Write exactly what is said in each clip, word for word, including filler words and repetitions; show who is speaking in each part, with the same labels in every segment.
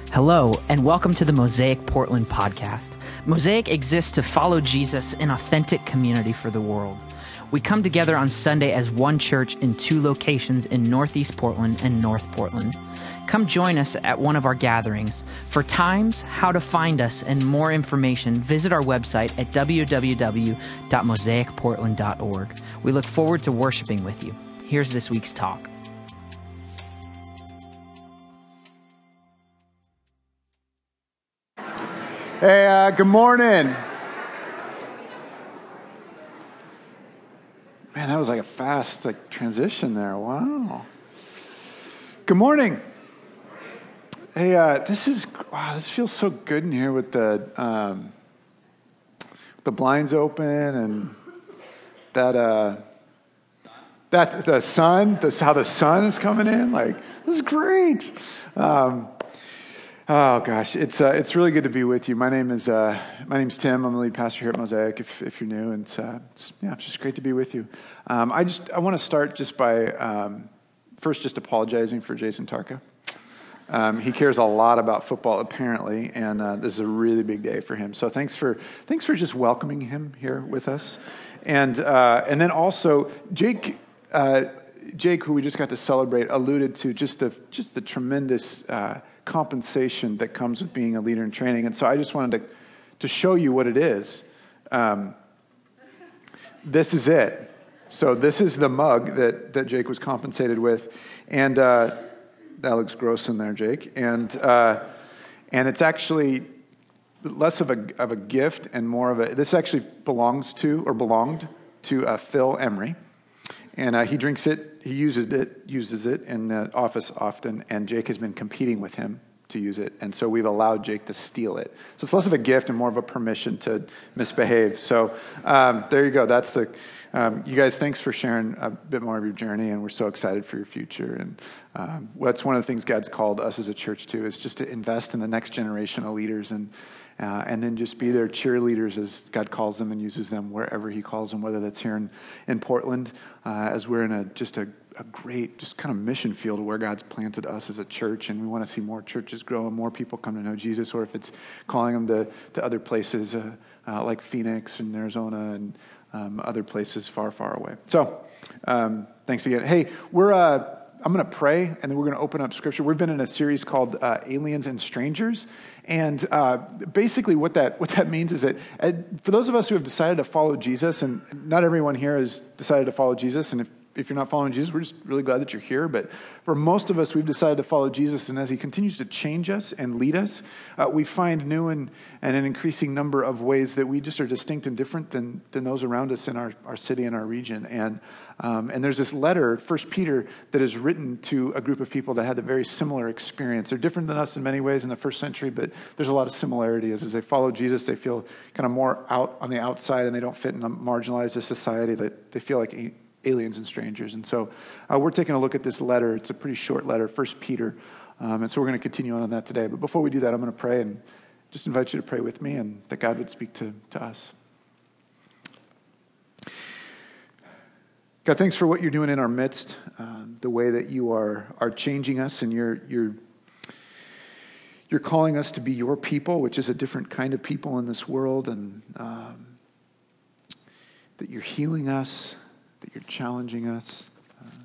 Speaker 1: Hello, and welcome to the Mosaic Portland podcast. Mosaic exists to follow Jesus in authentic community for the world. We come together on Sunday as one church in two locations in Northeast Portland and North Portland. Come join us at one of our gatherings. For times, how to find us, and more information, visit our website at w w w dot mosaic portland dot org. We look forward to worshiping with you. Here's this week's talk.
Speaker 2: Hey, uh, good morning. Man, that was like a fast like transition there. Wow. Good morning. Hey, uh, this is wow. This feels so good in here with the um, the blinds open and that uh, that's the sun. That's how the sun is coming in. Like, this is great. Um, Oh gosh, it's uh, it's really good to be with you. My name is uh, my name's Tim. I'm the lead pastor here at Mosaic. If if you're new, and it's, uh, it's yeah, it's just great to be with you. Um, I just I want to start just by um, first just apologizing for Jason Tarka. Um, he cares a lot about football apparently, and uh, this is a really big day for him. So thanks for thanks for just welcoming him here with us, and uh, and then also Jake. Uh, Jake, who we just got to celebrate, alluded to just the just the tremendous uh, compensation that comes with being a leader in training. And so I just wanted to, to show you what it is. Um, this is it. So this is the mug that, that Jake was compensated with. And uh, that looks gross in there, Jake. And uh, and it's actually less of a of a gift and more of a, this actually belongs to, or belonged to uh, Phil Emery. And uh, he drinks it, he uses it, uses it in the office often, and Jake has been competing with him to use it. And so we've allowed Jake to steal it. So it's less of a gift and more of a permission to misbehave. So um, there you go. That's the, um, you guys, thanks for sharing a bit more of your journey, and we're so excited for your future. And um, that's one of the things God's called us as a church to, is just to invest in the next generation of leaders, and Uh, and then just be their cheerleaders as God calls them and uses them wherever he calls them, whether that's here in, in Portland, uh, as we're in a just a, a great just kind of mission field where God's planted us as a church, and we want to see more churches grow and more people come to know Jesus, or if it's calling them to, to other places uh, uh, like Phoenix and Arizona and um, other places far, far away. So um, thanks again. Hey, we're... Uh, I'm going to pray, and then we're going to open up Scripture. We've been in a series called uh, Aliens and Strangers, and uh, basically what that what that means is that uh, for those of us who have decided to follow Jesus, and not everyone here has decided to follow Jesus, and if, if you're not following Jesus, we're just really glad that you're here, but for most of us, we've decided to follow Jesus, and as he continues to change us and lead us, uh, we find new and, and an increasing number of ways that we just are distinct and different than, than those around us in our, our city and our region. And Um, and there's this letter, First Peter, that is written to a group of people that had a very similar experience. They're different than us in many ways in the first century, but there's a lot of similarities. As they follow Jesus, they feel kind of more out on the outside, and they don't fit in a marginalized society, that they feel like aliens and strangers. And so uh, we're taking a look at this letter. It's a pretty short letter, First Peter. Um, and so we're going to continue on on that today. But before we do that, I'm going to pray and just invite you to pray with me, and that God would speak to, to us. God, thanks for what you're doing in our midst, uh, the way that you are are changing us, and you're you're you're calling us to be your people, which is a different kind of people in this world, and um, that you're healing us, that you're challenging us, uh,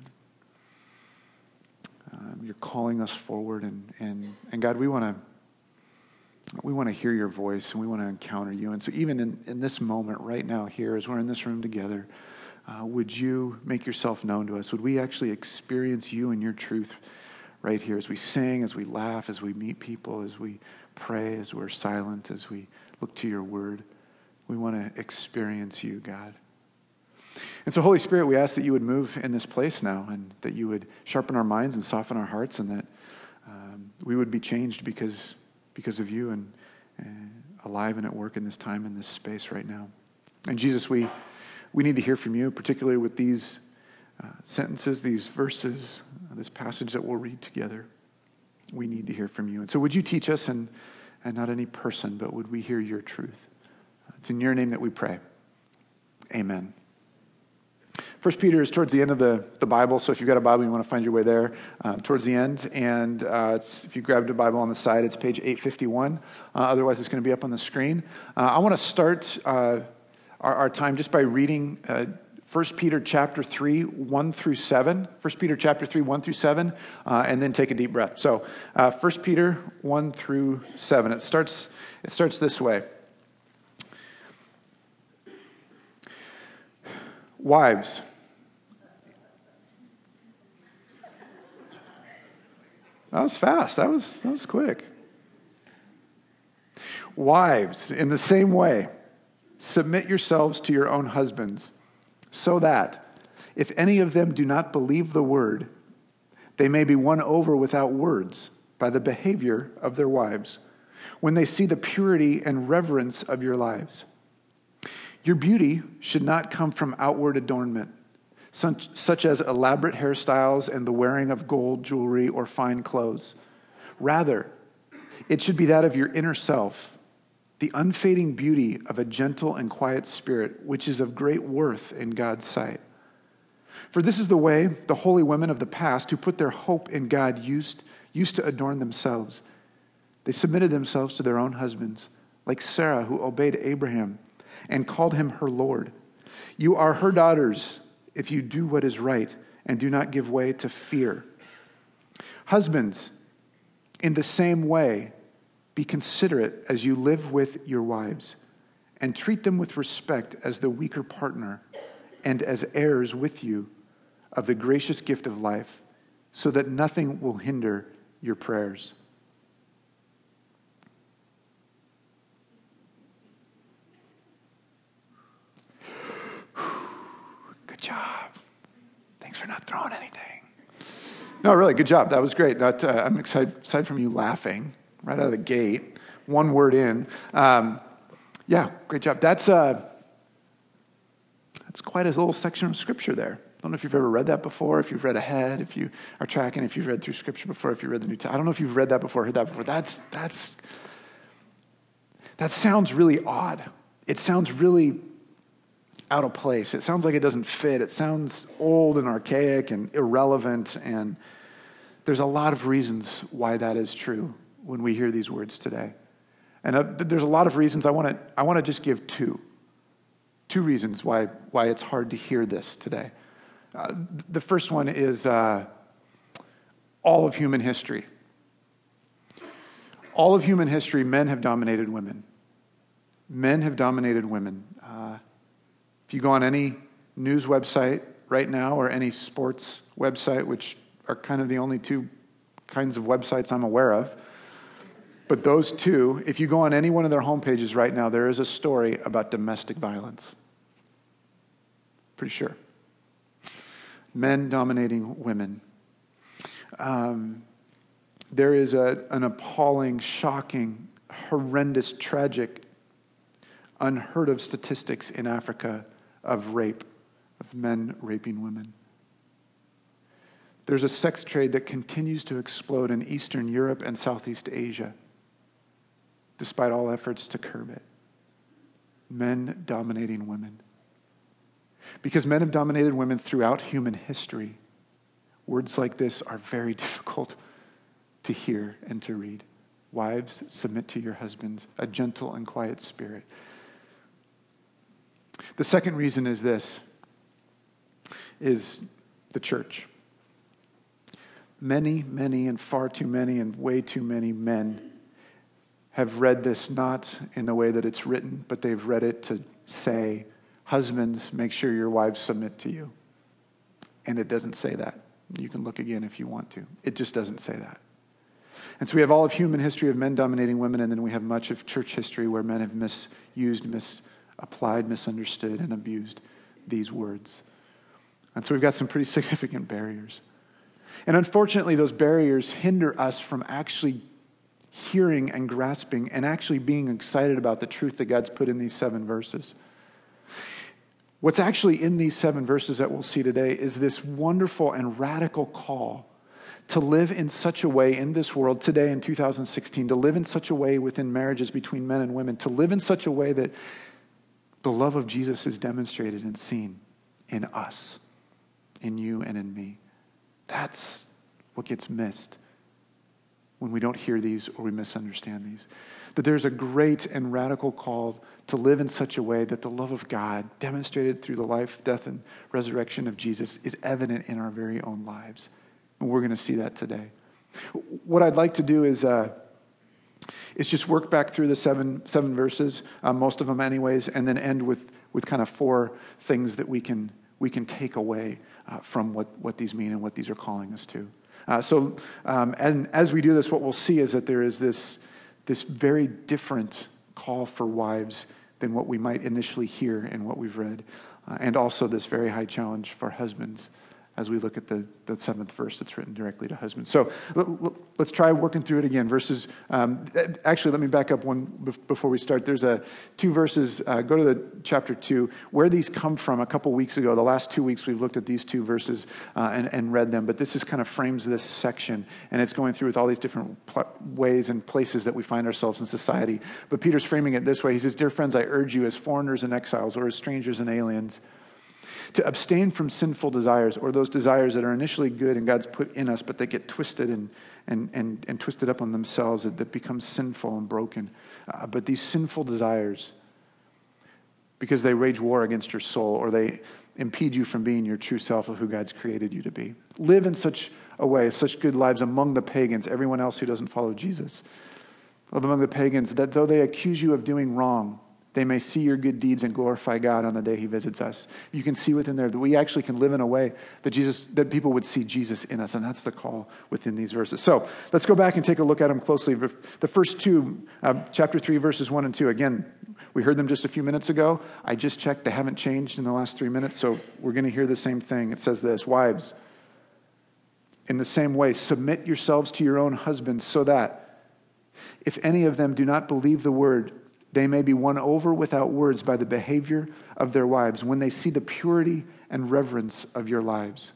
Speaker 2: um, you're calling us forward, and and and God, we want to we want to hear your voice, and we want to encounter you, and so even in in this moment right now here, as we're in this room together. Uh, would you make yourself known to us? Would we actually experience you and your truth right here as we sing, as we laugh, as we meet people, as we pray, as we're silent, as we look to your word? We want to experience you, God. And so, Holy Spirit, we ask that you would move in this place now, and that you would sharpen our minds and soften our hearts, and that um, we would be changed because, because of you, and, and alive and at work in this time, in this space right now. And Jesus, we... We need to hear from you, particularly with these uh, sentences, these verses, uh, this passage that we'll read together. We need to hear from you. And so would you teach us, and, and not any person, but would we hear your truth? It's in your name that we pray. Amen. First Peter is towards the end of the, the Bible, so if you've got a Bible, you want to find your way there um, towards the end. And uh, it's, if you grabbed a Bible on the side, it's page eight fifty-one. Uh, otherwise, it's going to be up on the screen. Uh, I want to start uh, our, our time just by reading uh, First Peter chapter three, one through seven. First Peter chapter three, one through seven, uh, and then take a deep breath. So uh, First Peter one through seven. It starts, it starts this way. Wives. That was fast. That was, that was quick. Wives, in the same way, submit yourselves to your own husbands, so that if any of them do not believe the word, they may be won over without words by the behavior of their wives, when they see the purity and reverence of your lives. Your beauty should not come from outward adornment, such, such as elaborate hairstyles and the wearing of gold jewelry or fine clothes. Rather, it should be that of your inner self, the unfading beauty of a gentle and quiet spirit, which is of great worth in God's sight. For this is the way the holy women of the past who put their hope in God used, used to adorn themselves. They submitted themselves to their own husbands, like Sarah, who obeyed Abraham and called him her Lord. You are her daughters if you do what is right and do not give way to fear. Husbands, in the same way, be considerate as you live with your wives, and treat them with respect as the weaker partner and as heirs with you of the gracious gift of life, so that nothing will hinder your prayers. Good job. Thanks for not throwing anything. No, really, good job. That was great. That, uh, I'm excited, aside from you laughing right out of the gate, one word in. Um, yeah, great job. That's uh, that's quite a little section of Scripture there. I don't know if you've ever read that before, if you've read ahead, if you are tracking, if you've read through Scripture before, if you read the New Testament. I don't know if you've read that before, heard that before. That's that's that sounds really odd. It sounds really out of place. It sounds like it doesn't fit. It sounds old and archaic and irrelevant, and there's a lot of reasons why that is true when we hear these words today. And uh, there's a lot of reasons. I want to I want to just give two. Two reasons why why it's hard to hear this today. Uh, the first one is uh, all of human history. All of human history, men have dominated women. Men have dominated women. Uh, if you go on any news website right now or any sports website, which are kind of the only two kinds of websites I'm aware of, but those two, if you go on any one of their homepages right now, there is a story about domestic violence. Pretty sure. Men dominating women. Um, there is a, an appalling, shocking, horrendous, tragic, unheard of statistics in Africa of rape, of men raping women. There's a sex trade that continues to explode in Eastern Europe and Southeast Asia, despite all efforts to curb it. Men dominating women. Because men have dominated women throughout human history, words like this are very difficult to hear and to read. Wives, submit to your husbands, a gentle and quiet spirit. The second reason is this, is the church. Many, many, and far too many, and way too many men have read this not in the way that it's written, but they've read it to say, husbands, make sure your wives submit to you. And it doesn't say that. You can look again if you want to. It just doesn't say that. And so we have all of human history of men dominating women, and then we have much of church history where men have misused, misapplied, misunderstood, and abused these words. And so we've got some pretty significant barriers. And unfortunately, those barriers hinder us from actually hearing and grasping and actually being excited about the truth that God's put in these seven verses. What's actually in these seven verses that we'll see today is this wonderful and radical call to live in such a way in this world today in two thousand sixteen, to live in such a way within marriages between men and women, to live in such a way that the love of Jesus is demonstrated and seen in us in you and in me. That's what gets missed when we don't hear these or we misunderstand these. That there's a great and radical call to live in such a way that the love of God, demonstrated through the life, death, and resurrection of Jesus, is evident in our very own lives. And we're going to see that today. What I'd like to do is uh, is just work back through the seven seven verses, uh, most of them anyways, and then end with with kind of four things that we can we can take away uh, from what, what these mean and what these are calling us to. Uh, so, um, and as we do this, what we'll see is that there is this this very different call for wives than what we might initially hear in what we've read, uh, and also this very high challenge for husbands as we look at the, the seventh verse that's written directly to husbands. So l- l- let's try working through it again. Verses, um, actually, let me back up one before we start. There's a two verses, uh, go to the chapter two, where these come from a couple weeks ago. The last two weeks we've looked at these two verses uh, and, and read them, but this is kind of frames this section, and it's going through with all these different pl- ways and places that we find ourselves in society. But Peter's framing it this way. He says, "Dear friends, I urge you as foreigners and exiles, or as strangers and aliens, to abstain from sinful desires, or those desires that are initially good and God's put in us, but they get twisted and and and, and twisted up on themselves, that, that become sinful and broken. Uh, but these sinful desires, because they wage war against your soul, or they impede you from being your true self of who God's created you to be. Live in such a way, such good lives among the pagans, everyone else who doesn't follow Jesus. Live among the pagans, that though they accuse you of doing wrong, they may see your good deeds and glorify God on the day he visits us." You can see within there that we actually can live in a way that Jesus, that people would see Jesus in us, and that's the call within these verses. So let's go back and take a look at them closely. The first two, uh, chapter three, verses one and two. Again, we heard them just a few minutes ago. I just checked; they haven't changed in the last three minutes, so we're going to hear the same thing. It says this: "Wives, in the same way, submit yourselves to your own husbands, so that if any of them do not believe the word, they may be won over without words by the behavior of their wives when they see the purity and reverence of your lives."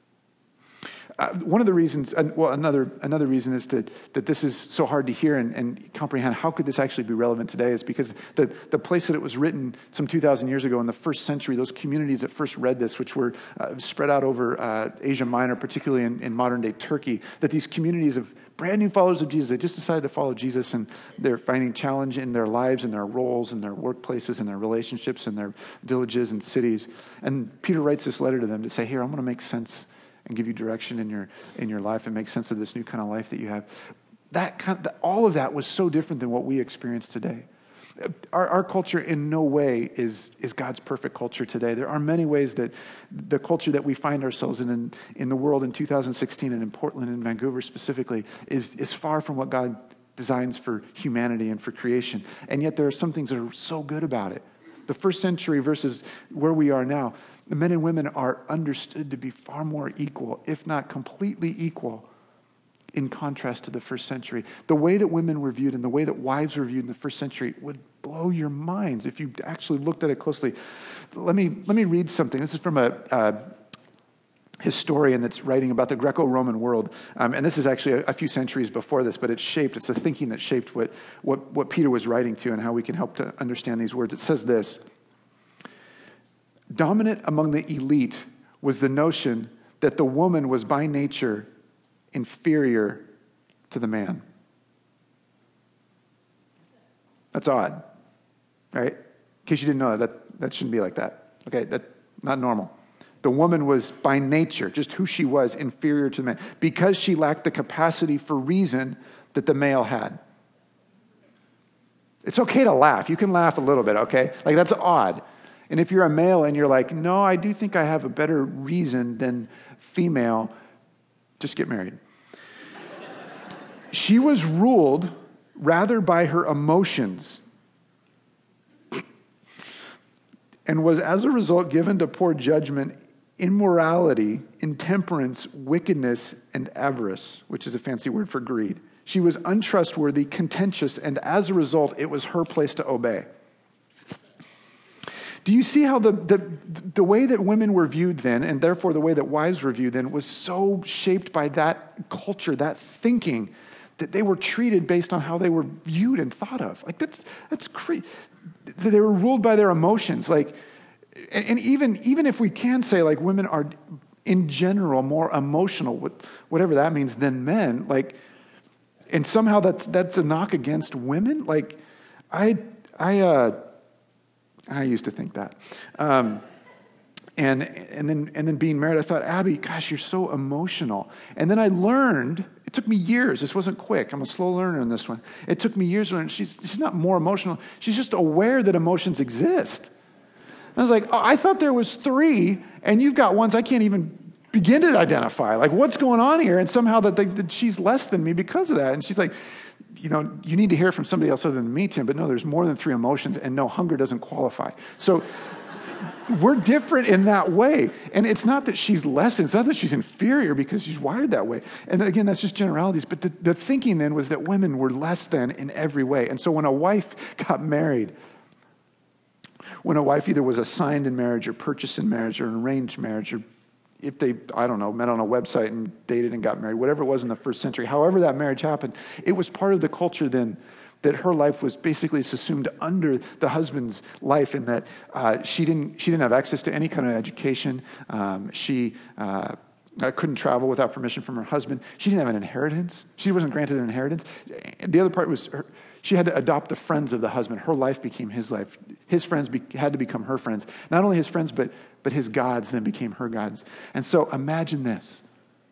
Speaker 2: Uh, one of the reasons, uh, well, another another reason is to, that this is so hard to hear and, and comprehend. How could this actually be relevant today? Is because the, the place that it was written some two thousand years ago in the first century, those communities that first read this, which were uh, spread out over uh, Asia Minor, particularly in, in modern-day Turkey, that these communities of brand new followers of Jesus, they just decided to follow Jesus, and they're finding challenge in their lives and their roles and their workplaces and their relationships and their villages and cities. And Peter writes this letter to them to say, here, I'm going to make sense and give you direction in your in your life and make sense of this new kind of life that you have. That kind of, all of that was so different than what we experience today. Our, our culture in no way is, is God's perfect culture today. There are many ways that the culture that we find ourselves in, in in the world in two thousand sixteen and in Portland and Vancouver specifically is, is far from what God designs for humanity and for creation. And yet there are some things that are so good about it. The first century versus where we are now, the men and women are understood to be far more equal, if not completely equal, in contrast to the first century. The way that women were viewed and the way that wives were viewed in the first century would blow your minds if you actually looked at it closely. Let me let me read something. This is from a, a historian that's writing about the Greco-Roman world. Um, and this is actually a, a few centuries before this, but it's shaped, it's the thinking that shaped what, what, what Peter was writing to and how we can help to understand these words. It says this: "Dominant among the elite was the notion that the woman was by nature inferior to the man." That's odd, right? In case you didn't know that, that, that shouldn't be like that. Okay, that's not normal. The woman was by nature, just who she was, inferior to the man because she lacked the capacity for reason that the male had. It's okay to laugh. You can laugh a little bit, okay? Like, that's odd. And if you're a male and you're like, no, I do think I have a better reason than female, just get married. She was ruled rather by her emotions and was as a result given to poor judgment, immorality, intemperance, wickedness, and avarice, which is a fancy word for greed. She was untrustworthy, contentious, and as a result, it was her place to obey. Do you see how the, the, the way that women were viewed then, and therefore the way that wives were viewed then, was so shaped by that culture, that thinking, that they were treated based on how they were viewed and thought of? Like, that's that's crazy. They were ruled by their emotions. Like, and, and even even if we can say like women are in general more emotional, whatever that means, than men. Like, and somehow that's that's a knock against women. Like, I I uh, I used to think that. Um, And and then and then being married, I thought, Abby, gosh, you're so emotional. And then I learned, it took me years. This wasn't quick. I'm a slow learner in this one. It took me years to learn. She's, she's not more emotional. She's just aware that emotions exist. And I was like, oh, I thought there was three, and you've got ones I can't even begin to identify. Like, what's going on here? And somehow that, they, that she's less than me because of that. And she's like, you know, you need to hear from somebody else other than me, Tim. But no, there's more than three emotions, and no, hunger doesn't qualify. So we're different in that way. And it's not that she's less, it's not that she's inferior because she's wired that way. And again, that's just generalities. But the, the thinking then was that women were less than in every way. And so when a wife got married, when a wife either was assigned in marriage or purchased in marriage or an arranged marriage, or if they, I don't know, met on a website and dated and got married, whatever it was in the first century, however that marriage happened, it was part of the culture then that her life was basically subsumed under the husband's life, in that uh, she didn't she didn't have access to any kind of education. Um, she uh, couldn't travel without permission from her husband. She didn't have an inheritance. She wasn't granted an inheritance. The other part was her, she had to adopt the friends of the husband. Her life became his life. His friends be, had to become her friends. Not only his friends, but but his gods then became her gods. And so imagine this.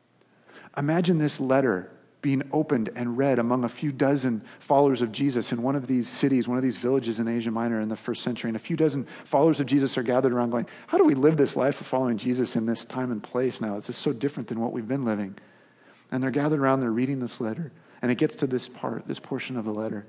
Speaker 2: Imagine this letter being opened and read among a few dozen followers of Jesus in one of these cities, one of these villages in Asia Minor in the first century. And a few dozen followers of Jesus are gathered around going, how do we live this life of following Jesus in this time and place now? It's just so different than what we've been living. And they're gathered around, they're reading this letter. And it gets to this part, this portion of the letter.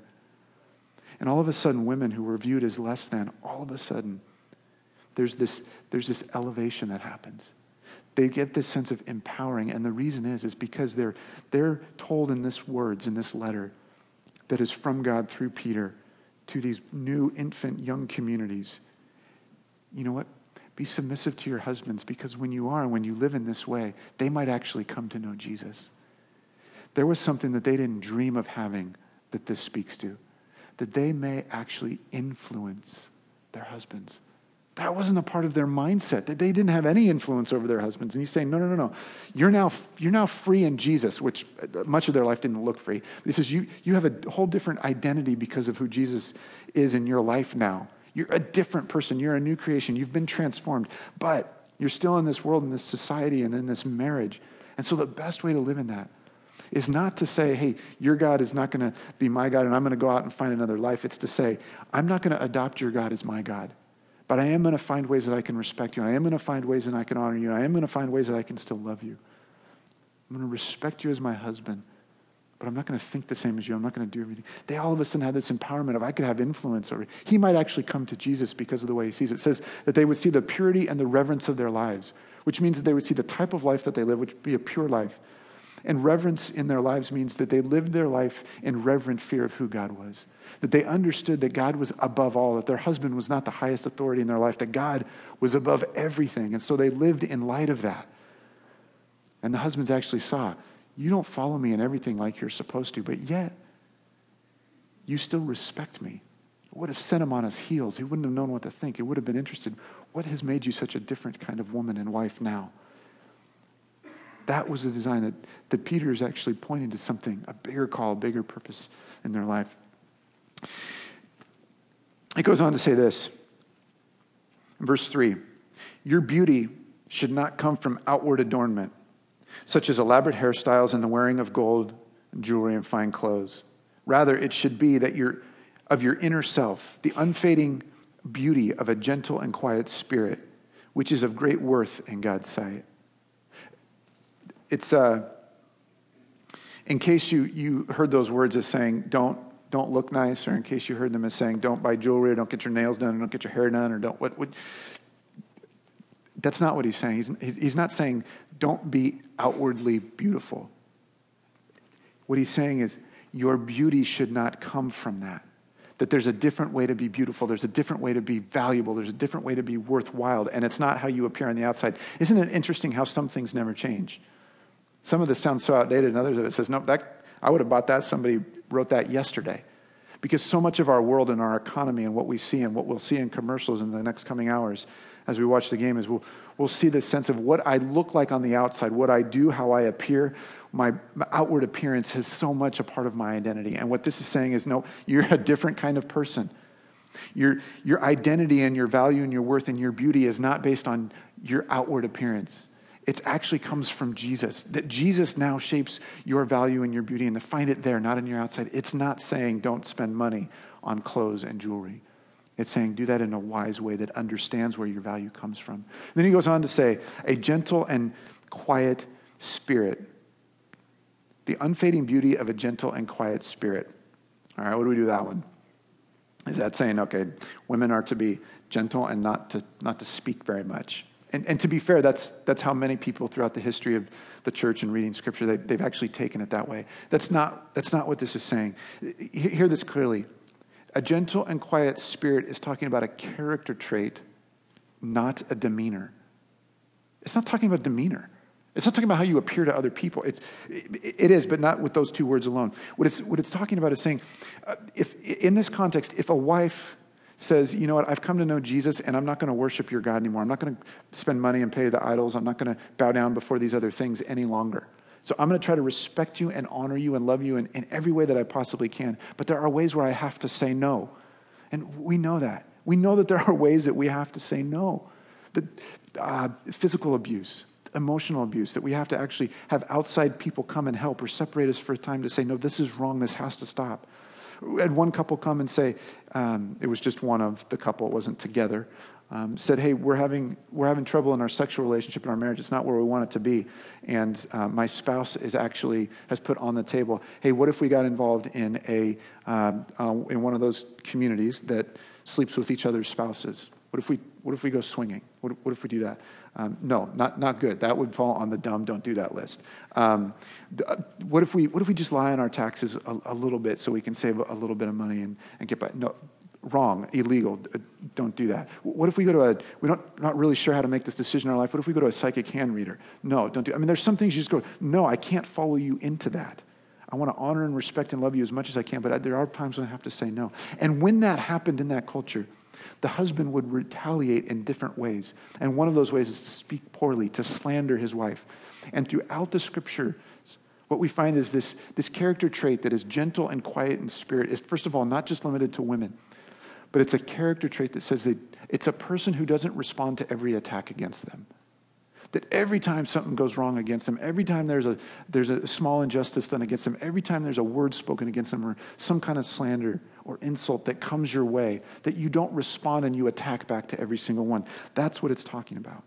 Speaker 2: And all of a sudden, women who were viewed as less than, all of a sudden, there's this, there's this elevation that happens. They get this sense of empowering, and the reason is, is because they're, they're told in this words, in this letter, that is from God through Peter to these new infant young communities. You know what? Be submissive to your husbands, because when you are, when you live in this way, they might actually come to know Jesus. There was something that they didn't dream of having that this speaks to, that they may actually influence their husbands. That wasn't a part of their mindset, that they didn't have any influence over their husbands. And he's saying, no, no, no, no. You're now, you're now free in Jesus, which much of their life didn't look free. But he says, you, you have a whole different identity because of who Jesus is in your life now. You're a different person. You're a new creation. You've been transformed. But you're still in this world, in this society, and in this marriage. And so the best way to live in that is not to say, hey, your God is not going to be my God, and I'm going to go out and find another life. It's to say, I'm not going to adopt your God as my God. But I am going to find ways that I can respect you. And I am going to find ways that I can honor you. And I am going to find ways that I can still love you. I'm going to respect you as my husband. But I'm not going to think the same as you. I'm not going to do everything. They all of a sudden had this empowerment of I could have influence over. He might actually come to Jesus because of the way he sees it. It says that they would see the purity and the reverence of their lives, which means that they would see the type of life that they live, which would be a pure life. And reverence in their lives means that they lived their life in reverent fear of who God was. That they understood that God was above all, that their husband was not the highest authority in their life, that God was above everything. And so they lived in light of that. And the husbands actually saw, you don't follow me in everything like you're supposed to, but yet you still respect me. It would have sent him on his heels. He wouldn't have known what to think. He would have been interested. What has made you such a different kind of woman and wife now? That was the design that, that Peter is actually pointing to something, a bigger call, a bigger purpose in their life. It goes on to say this, in verse three, your beauty should not come from outward adornment, such as elaborate hairstyles and the wearing of gold, and jewelry, and fine clothes. Rather, it should be that your of your inner self, the unfading beauty of a gentle and quiet spirit, which is of great worth in God's sight. It's, uh, in case you, you heard those words as saying, don't, don't look nice, or in case you heard them as saying, don't buy jewelry, or don't get your nails done, or don't get your hair done, or don't, what, what. That's not what he's saying. He's, he's not saying, don't be outwardly beautiful. What he's saying is, your beauty should not come from that. That there's a different way to be beautiful. There's a different way to be valuable. There's a different way to be worthwhile. And it's not how you appear on the outside. Isn't it interesting how some things never change? Some of this sounds so outdated, and others of it says, no, that I would have bought that. Somebody wrote that yesterday. Because so much of our world and our economy and what we see and what we'll see in commercials in the next coming hours as we watch the game is we'll, we'll see this sense of what I look like on the outside, what I do, how I appear. My, my outward appearance has so much a part of my identity. And what this is saying is, no, you're a different kind of person. Your, your identity and your value and your worth and your beauty is not based on your outward appearance. It actually comes from Jesus. That Jesus now shapes your value and your beauty, and to find it there, not in your outside. It's not saying don't spend money on clothes and jewelry. It's saying do that in a wise way that understands where your value comes from. Then he goes on to say, a gentle and quiet spirit. The unfading beauty of a gentle and quiet spirit. All right, what do we do with that one? Is that saying, okay, women are to be gentle and not to not to speak very much? And, and to be fair, that's that's how many people throughout the history of the church and reading Scripture, they, they've actually taken it that way. That's not that's not what this is saying. Hear this clearly. A gentle and quiet spirit is talking about a character trait, not a demeanor. It's not talking about demeanor. It's not talking about how you appear to other people. It's, it, it is, but not with those two words alone. What it's, what it's talking about is saying, uh, if in this context, if a wife says, you know what, I've come to know Jesus and I'm not going to worship your God anymore. I'm not going to spend money and pay the idols. I'm not going to bow down before these other things any longer. So I'm going to try to respect you and honor you and love you in, in every way that I possibly can. But there are ways where I have to say no. And we know that. We know that there are ways that we have to say no. The, uh, physical abuse, emotional abuse, that we have to actually have outside people come and help or separate us for a time to say, no, this is wrong, this has to stop. We had one couple come and say, um, it was just one of the couple, it wasn't together, um, said, hey, we're having we're having trouble in our sexual relationship, in our marriage, it's not where we want it to be. And uh, my spouse is actually, has put on the table, hey, what if we got involved in a um, uh, in one of those communities that sleeps with each other's spouses? What if we what if we go swinging? What, what if we do that? Um, no, not not good. That would fall on the dumb, don't do that list. Um, th- what if we what if we just lie on our taxes a, a little bit so we can save a little bit of money and, and get by? No, wrong, illegal. Don't do that. What if we go to a, we don't not really sure how to make this decision in our life. What if we go to a psychic hand reader? No, don't do. I mean, there's some things you just go, no, I can't follow you into that. I want to honor and respect and love you as much as I can, but I, there are times when I have to say no. And when that happened in that culture, the husband would retaliate in different ways. And one of those ways is to speak poorly, to slander his wife. And throughout the Scripture, what we find is this, this character trait that is gentle and quiet in spirit is, first of all, not just limited to women, but it's a character trait that says that it's a person who doesn't respond to every attack against them. That every time something goes wrong against them, every time there's a there's a small injustice done against them, every time there's a word spoken against them or some kind of slander or insult that comes your way, that you don't respond and you attack back to every single one. That's what it's talking about.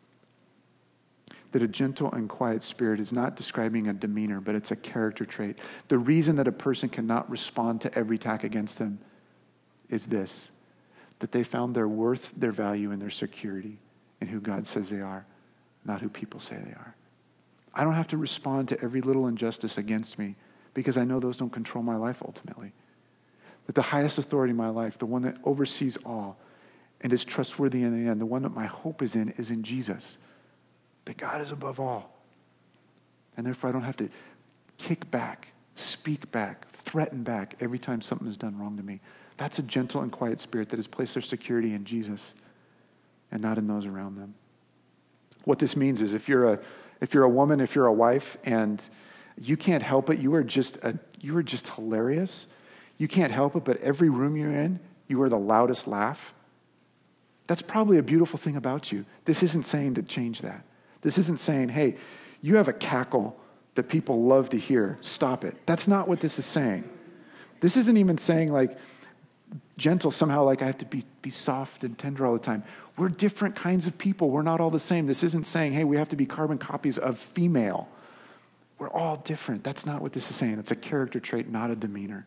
Speaker 2: That a gentle and quiet spirit is not describing a demeanor, but it's a character trait. The reason that a person cannot respond to every attack against them is this, that they found their worth, their value, and their security in who God says they are, not who people say they are. I don't have to respond to every little injustice against me because I know those don't control my life ultimately. That the highest authority in my life, the one that oversees all and is trustworthy in the end, the one that my hope is in, is in Jesus. That God is above all. And therefore I don't have to kick back, speak back, threaten back every time something is done wrong to me. That's a gentle and quiet spirit that has placed their security in Jesus and not in those around them. What this means is if you're a if you're a woman, if you're a wife, and you can't help it, you are just a you are just hilarious. You can't help it, but every room you're in, you are the loudest laugh. That's probably a beautiful thing about you. This isn't saying to change that. This isn't saying, hey, you have a cackle that people love to hear. Stop it. That's not what this is saying. This isn't even saying like gentle somehow, like I have to be, be soft and tender all the time. We're different kinds of people. We're not all the same. This isn't saying, hey, we have to be carbon copies of female. We're all different. That's not what this is saying. It's a character trait, not a demeanor.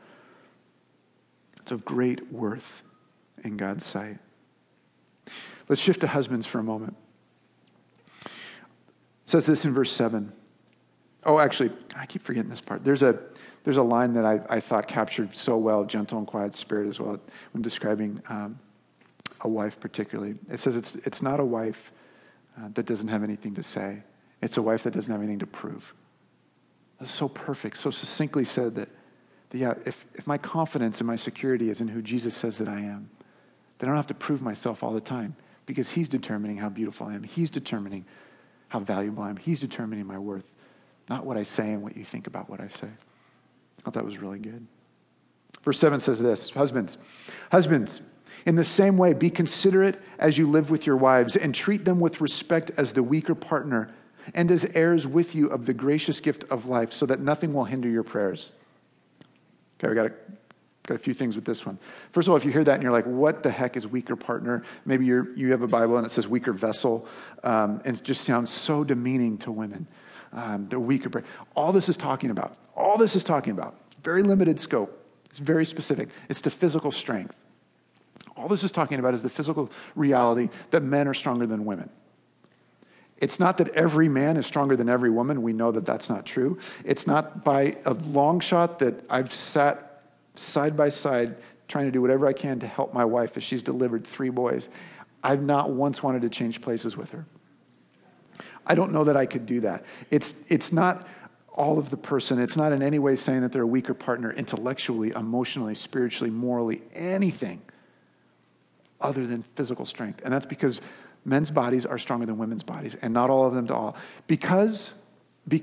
Speaker 2: It's of great worth in God's sight. Let's shift to husbands for a moment. It says this in verse seven. Oh, actually, I keep forgetting this part. There's a there's a line that I, I thought captured so well gentle and quiet spirit as well when describing um, a wife particularly. It says it's it's not a wife uh, that doesn't have anything to say. It's a wife that doesn't have anything to prove. That's so perfect, so succinctly said that, that yeah, if, if my confidence and my security is in who Jesus says that I am, then I don't have to prove myself all the time because he's determining how beautiful I am. He's determining how valuable I am. He's determining my worth, not what I say and what you think about what I say. I thought that was really good. Verse seven says this, husbands, husbands, in the same way, be considerate as you live with your wives and treat them with respect as the weaker partner and as heirs with you of the gracious gift of life so that nothing will hinder your prayers. Okay, we got a, got a few things with this one. First of all, if you hear that and you're like, what the heck is weaker partner? Maybe you're, you have a Bible and it says weaker vessel, um, and it just sounds so demeaning to women. Um, the weaker, all this is talking about, all this is talking about, very limited scope. It's very specific. It's the physical strength. All this is talking about is the physical reality that men are stronger than women. It's not that every man is stronger than every woman. We know that that's not true. It's not by a long shot that I've sat side by side trying to do whatever I can to help my wife as she's delivered three boys. I've not once wanted to change places with her. I don't know that I could do that. It's, it's not all of the person. It's not in any way saying that they're a weaker partner intellectually, emotionally, spiritually, morally, anything other than physical strength. And that's because men's bodies are stronger than women's bodies, and not all of them to all. Because, be,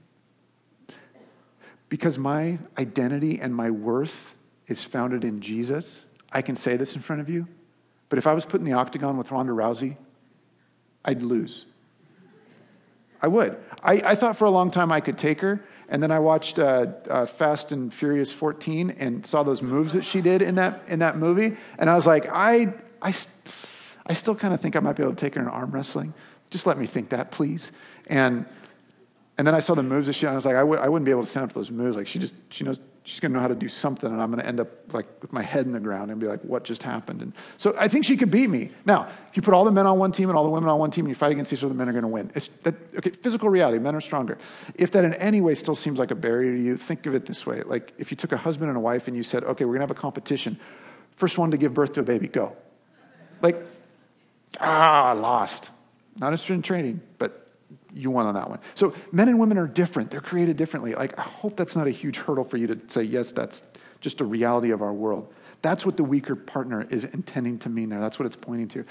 Speaker 2: because my identity and my worth is founded in Jesus, I can say this in front of you, but if I was put in the octagon with Ronda Rousey, I'd lose. I would. I, I thought for a long time I could take her, and then I watched uh, uh, Fast and Furious fourteen and saw those moves that she did in that in that movie, and I was like, I, I, I still kind of think I might be able to take her in arm wrestling. Just let me think that, please. And and then I saw the moves that she, and I was like, I, w- I wouldn't be able to stand up to those moves. Like she just, she knows, she's going to know how to do something, and I'm going to end up like with my head in the ground and be like, what just happened? And so I think she could beat me. Now, if you put all the men on one team and all the women on one team and you fight against each other, the men are going to win. It's that, okay, physical reality, men are stronger. If that in any way still seems like a barrier to you, think of it this way. Like if you took a husband and a wife and you said, okay, we're going to have a competition. First one to give birth to a baby, go. Like, ah, lost. Not interested in training, but you won on that one. So men and women are different. They're created differently. Like, I hope that's not a huge hurdle for you to say, yes, that's just a reality of our world. That's what the weaker partner is intending to mean there. That's what it's pointing to.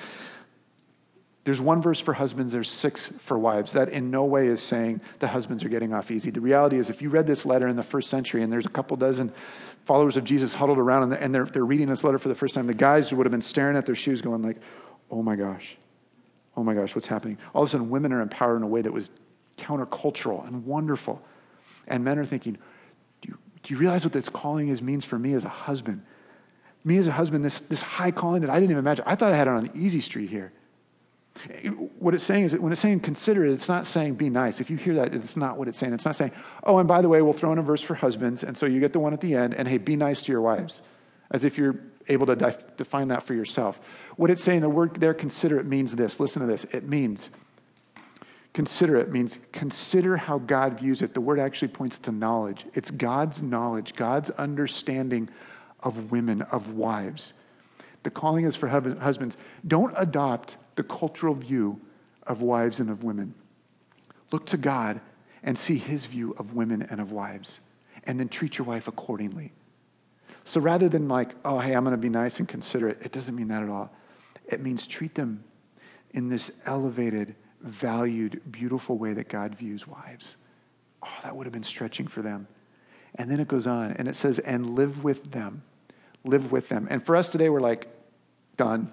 Speaker 2: There's one verse for husbands, there's six for wives. That in no way is saying the husbands are getting off easy. The reality is if you read this letter in the first century and there's a couple dozen followers of Jesus huddled around and they're, they're reading this letter for the first time, the guys would have been staring at their shoes going like, oh my gosh. Oh my gosh, what's happening? All of a sudden, women are empowered in a way that was countercultural and wonderful. And men are thinking, do you, do you realize what this calling is means for me as a husband? Me as a husband, this, this high calling that I didn't even imagine. I thought I had it on an easy street here. What it's saying is that when it's saying consider it, it's not saying be nice. If you hear that, it's not what it's saying. It's not saying, oh, and by the way, we'll throw in a verse for husbands, and so you get the one at the end, and hey, be nice to your wives. As if you're able to def- define that for yourself. What it's saying, the word there, considerate, means this. Listen to this. It means, considerate means consider how God views it. The word actually points to knowledge. It's God's knowledge, God's understanding of women, of wives. The calling is for hub- husbands. Don't adopt the cultural view of wives and of women. Look to God and see his view of women and of wives, and then treat your wife accordingly. So rather than like, oh, hey, I'm going to be nice and considerate, it doesn't mean that at all. It means treat them in this elevated, valued, beautiful way that God views wives. Oh, that would have been stretching for them. And then it goes on, and it says, and live with them. Live with them. And for us today, we're like, done.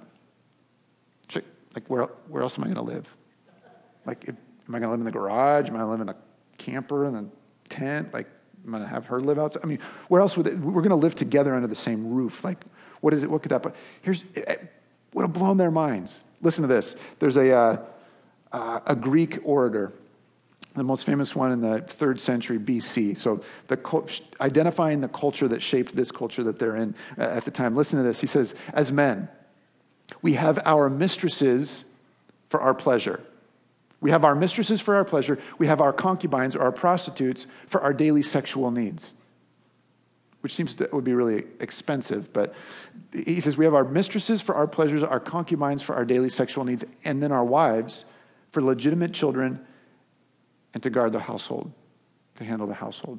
Speaker 2: Like, where, where else am I going to live? Like, if, am I going to live in the garage? Am I going to live in a camper, in a tent? Like, I'm going to have her live outside. I mean, where else would it, we're going to live together under the same roof? Like, what is it? What could that? But here's it would have blown their minds. Listen to this. There's a uh, uh, a Greek orator, the most famous one in the third century B C. So the identifying the culture that shaped this culture that they're in at the time. Listen to this. He says, "As men, we have our mistresses for our pleasure." We have our mistresses for our pleasure. We have our concubines or our prostitutes for our daily sexual needs, which seems that would be really expensive. But he says we have our mistresses for our pleasures, our concubines for our daily sexual needs, and then our wives for legitimate children and to guard the household, to handle the household.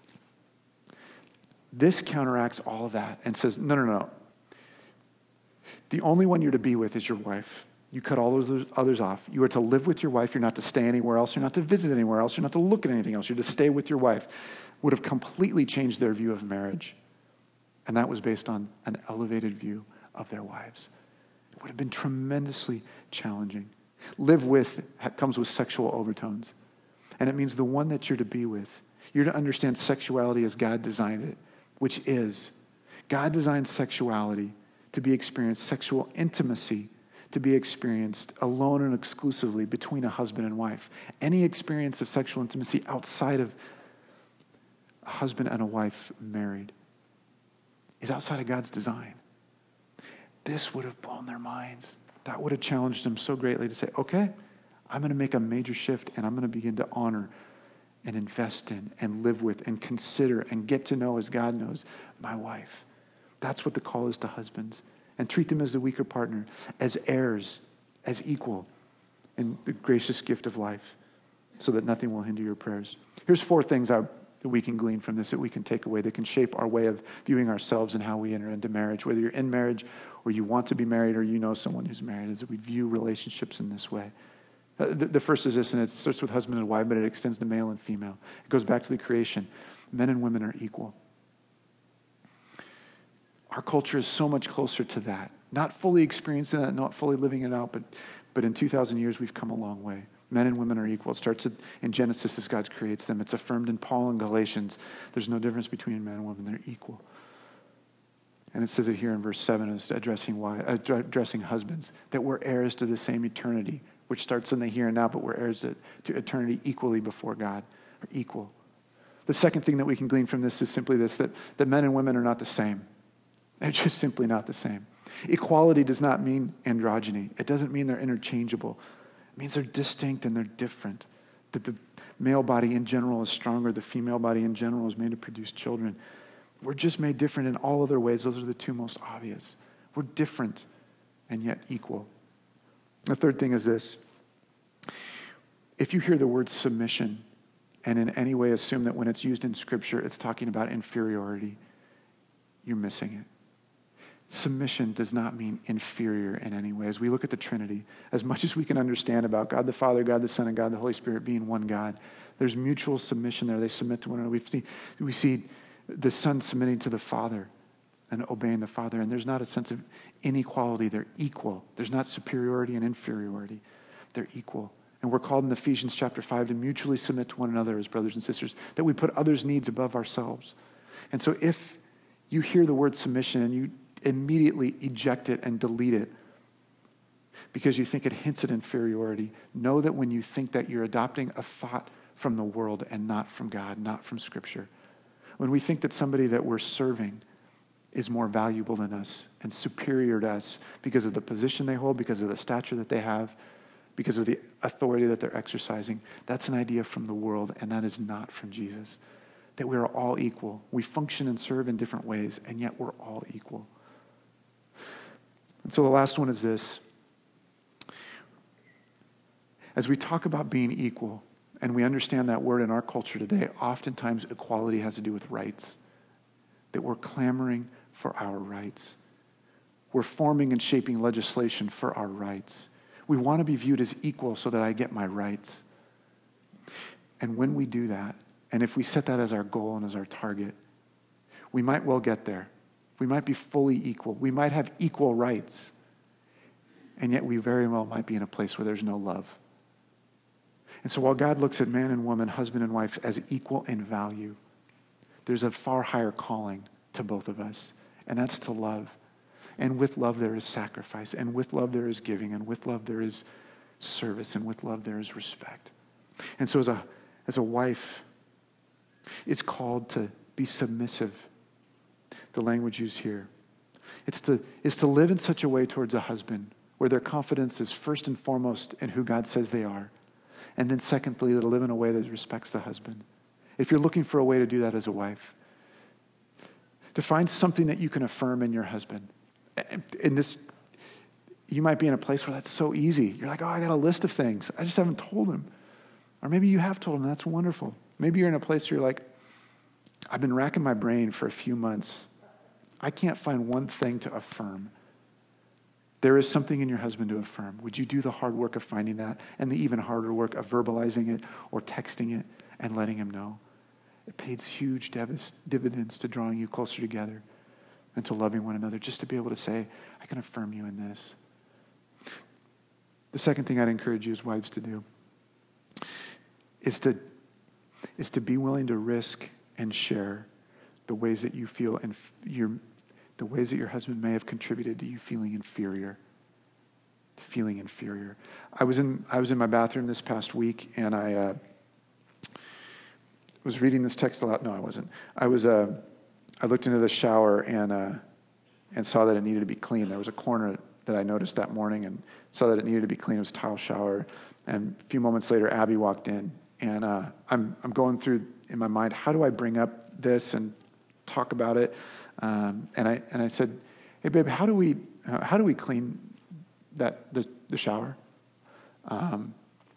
Speaker 2: This counteracts all of that and says, no, no, no. The only one you're to be with is your wife. You cut all those others off. You are to live with your wife. You're not to stay anywhere else. You're not to visit anywhere else. You're not to look at anything else. You're to stay with your wife. Would have completely changed their view of marriage. And that was based on an elevated view of their wives. It would have been tremendously challenging. Live with comes with sexual overtones. And it means the one that you're to be with. You're to understand sexuality as God designed it, which is God designed sexuality to be experienced, sexual intimacy to be experienced alone and exclusively between a husband and wife. Any experience of sexual intimacy outside of a husband and a wife married is outside of God's design. This would have blown their minds. That would have challenged them so greatly to say, okay, I'm going to make a major shift and I'm going to begin to honor and invest in and live with and consider and get to know as God knows my wife. That's what the call is to husbands. And treat them as the weaker partner, as heirs, as equal in the gracious gift of life, so that nothing will hinder your prayers. Here's four things I, that we can glean from this, that we can take away, that can shape our way of viewing ourselves and how we enter into marriage. Whether you're in marriage or you want to be married or you know someone who's married, is that we view relationships in this way. Uh, the, the first is this, and it starts with husband and wife, but it extends to male and female. It goes back to the creation. Men and women are equal. Our culture is so much closer to that. Not fully experiencing that, not fully living it out, but, but in two thousand years, we've come a long way. Men and women are equal. It starts in Genesis as God creates them. It's affirmed in Paul and Galatians. There's no difference between men and women. They're equal. And it says it here in verse seven, as addressing why, addressing husbands, that we're heirs to the same eternity, which starts in the here and now, but we're heirs to, to eternity equally before God, or equal. The second thing that we can glean from this is simply this, that, that men and women are not the same. They're just simply not the same. Equality does not mean androgyny. It doesn't mean they're interchangeable. It means they're distinct and they're different. That the male body in general is stronger. The female body in general is made to produce children. We're just made different in all other ways. Those are the two most obvious. We're different and yet equal. The third thing is this. If you hear the word submission and in any way assume that when it's used in Scripture, it's talking about inferiority, you're missing it. Submission does not mean inferior in any way. As we look at the Trinity, as much as we can understand about God the Father, God the Son, and God the Holy Spirit being one God, there's mutual submission there. They submit to one another. We see, we see the Son submitting to the Father and obeying the Father, and there's not a sense of inequality. They're equal. There's not superiority and inferiority. They're equal. And we're called in Ephesians chapter five to mutually submit to one another as brothers and sisters, that we put others' needs above ourselves. And so if you hear the word submission and you immediately eject it and delete it because you think it hints at inferiority, know that when you think that, you're adopting a thought from the world and not from God, not from Scripture. When we think that somebody that we're serving is more valuable than us and superior to us because of the position they hold, because of the stature that they have, because of the authority that they're exercising, that's an idea from the world, and that is not from Jesus. That we are all equal. We function and serve in different ways, and yet we're all equal. And so the last one is this. As we talk about being equal, and we understand that word in our culture today, oftentimes equality has to do with rights. That we're clamoring for our rights. We're forming and shaping legislation for our rights. We want to be viewed as equal so that I get my rights. And when we do that, and if we set that as our goal and as our target, we might well get there. We might be fully equal. We might have equal rights. And yet we very well might be in a place where there's no love. And so while God looks at man and woman, husband and wife, as equal in value, there's a far higher calling to both of us, and that's to love. And with love there is sacrifice, and with love there is giving, and with love there is service, and with love there is respect. And so as a, as a wife, it's called to be submissive. The language used here. It's to, it's to live in such a way towards a husband where their confidence is first and foremost in who God says they are. And then secondly, to live in a way that respects the husband. If you're looking for a way to do that as a wife, to find something that you can affirm in your husband. In this, you might be in a place where that's so easy. You're like, oh, I got a list of things. I just haven't told him. Or maybe you have told him. That's wonderful. Maybe you're in a place where you're like, I've been racking my brain for a few months. I can't find one thing to affirm. there is something in your husband to affirm. Would you do the hard work of finding that and the even harder work of verbalizing it or texting it and letting him know? It pays huge dividends to drawing you closer together and to loving one another, just to be able to say, I can affirm you in this. The second thing I'd encourage you as wives to do is to, is to be willing to risk and share the ways that you feel and your the ways that your husband may have contributed to you feeling inferior. To feeling inferior. I was in I was in my bathroom this past week, and I uh, was reading this text aloud. No, I wasn't. I was uh, I looked into the shower and uh, and saw that it needed to be clean. There was a corner that I noticed that morning and saw that it needed to be clean. It was a tile shower. And a few moments later, Abby walked in, and uh, I'm I'm going through in my mind, how do I bring up this and talk about it? Um, and I and I said, "Hey, babe, how do we uh, how do we clean that the the shower?" Um,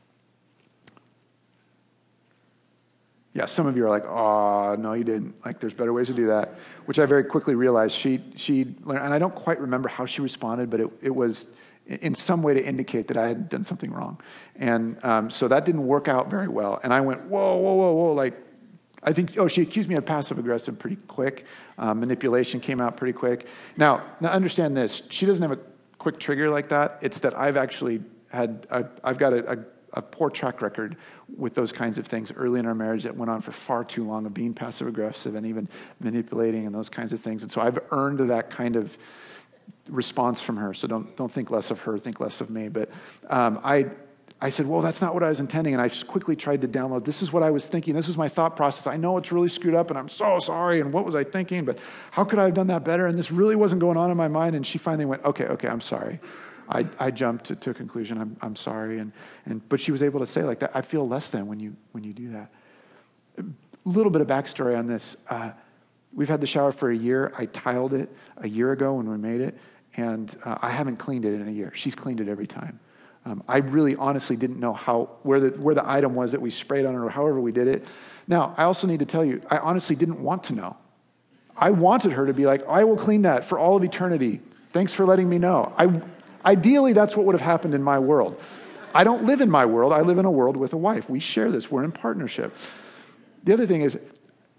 Speaker 2: yeah, some of you are like, "Oh, no, you didn't." Like, there's better ways to do that, which I very quickly realized she she learned, and I don't quite remember how she responded, but it it was in some way to indicate that I had done something wrong, and um, so that didn't work out very well. And I went, "Whoa, whoa, whoa, whoa!" Like. I think, oh, she accused me of passive-aggressive pretty quick. Um, manipulation came out pretty quick. Now, now, understand this. She doesn't have a quick trigger like that. It's that I've actually had, a, I've got a, a, a poor track record with those kinds of things early in our marriage that went on for far too long of being passive-aggressive and even manipulating and those kinds of things. And so I've earned that kind of response from her. So don't don't think less of her, think less of me. But um, I... I said, well, that's not what I was intending. And I just quickly tried to download, this is what I was thinking. This is my thought process. I know it's really screwed up and I'm so sorry. And what was I thinking? But how could I have done that better? And this really wasn't going on in my mind. And she finally went, okay, okay, I'm sorry. I, I jumped to, to a conclusion. I'm, I'm sorry. And, and, but she was able to say like that, I feel less than when you, when you do that. A little bit of backstory on this. Uh, we've had the shower for a year. I tiled it a year ago when we made it. And uh, I haven't cleaned it in a year. She's cleaned it every time. Um, I really honestly didn't know how where the where the item was that we sprayed on it or however we did it. Now, I also need to tell you, I honestly didn't want to know. I wanted her to be like, I will clean that for all of eternity. Thanks for letting me know. I, ideally, that's what would have happened in my world. I don't live in my world. I live in a world with a wife. We share this. We're in partnership. The other thing is,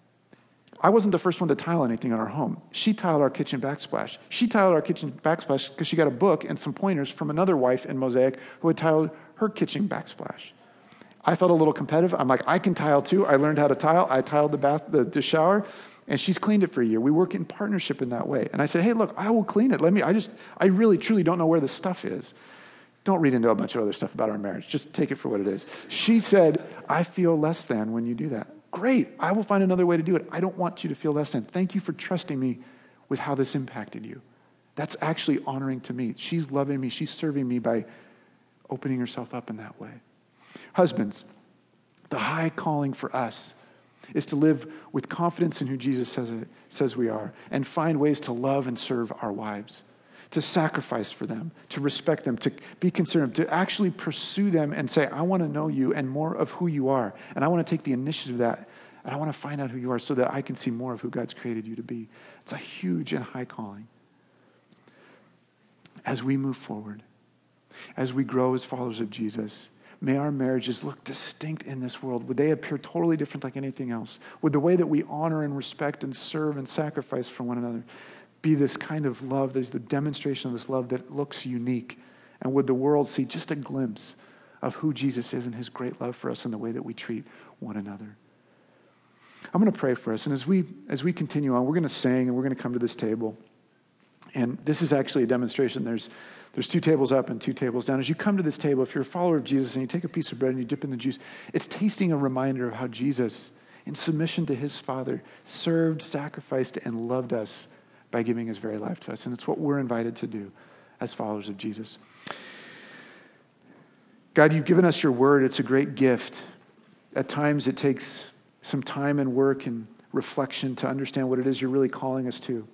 Speaker 2: I wasn't the first one to tile anything in our home. She tiled our kitchen backsplash. She tiled our kitchen backsplash because she got a book and some pointers from another wife in Mosaic who had tiled her kitchen backsplash. I felt a little competitive. I'm like, I can tile too. I learned how to tile. I tiled the bath, the, the shower, and she's cleaned it for a year. We work in partnership in that way. And I said, hey, look, I will clean it. Let me. I just, I really, truly don't know where the stuff is. Don't read into a bunch of other stuff about our marriage. Just take it for what it is. She said, I feel less than when you do that. Great, I will find another way to do it. I don't want you to feel less than. Thank you for trusting me with how this impacted you. That's actually honoring to me. She's loving me. She's serving me by opening herself up in that way. Husbands, the high calling for us is to live with confidence in who Jesus says, says we are and find ways to love and serve our wives, to sacrifice for them, to respect them, to be concerned, to actually pursue them and say, I want to know you and more of who you are. And I want to take the initiative of that, and I want to find out who you are so that I can see more of who God's created you to be. It's a huge and high calling. As we move forward, as we grow as followers of Jesus, may our marriages look distinct in this world. Would they appear totally different like anything else? Would the way that we honor and respect and serve and sacrifice for one another be this kind of love, there's the demonstration of this love that looks unique? And would the world see just a glimpse of who Jesus is and his great love for us and the way that we treat one another? I'm going to pray for us. And as we as we continue on, we're going to sing and we're going to come to this table. And this is actually a demonstration. There's there's two tables up and two tables down. As you come to this table, if you're a follower of Jesus and you take a piece of bread and you dip in the juice, it's tasting a reminder of how Jesus, in submission to his Father, served, sacrificed, and loved us by giving his very life to us. And it's what we're invited to do as followers of Jesus. God, you've given us your word. It's a great gift. At times it takes some time and work and reflection to understand what it is you're really calling us to.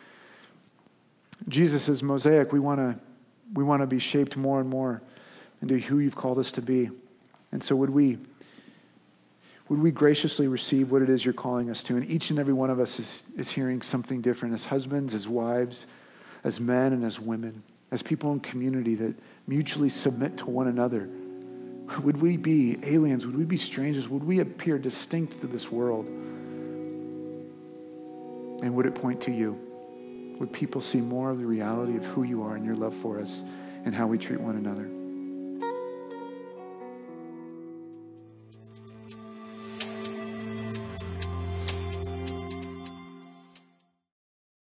Speaker 2: Jesus, as Mosaic, we want to we want to be shaped more and more into who you've called us to be. And so would we Would we graciously receive what it is you're calling us to? And each and every one of us is, is hearing something different as husbands, as wives, as men, and as women, as people in community that mutually submit to one another? Would we be aliens? Would we be strangers? Would we appear distinct to this world? And would it point to you? Would people see more of the reality of who you are and your love for us and how we treat one another?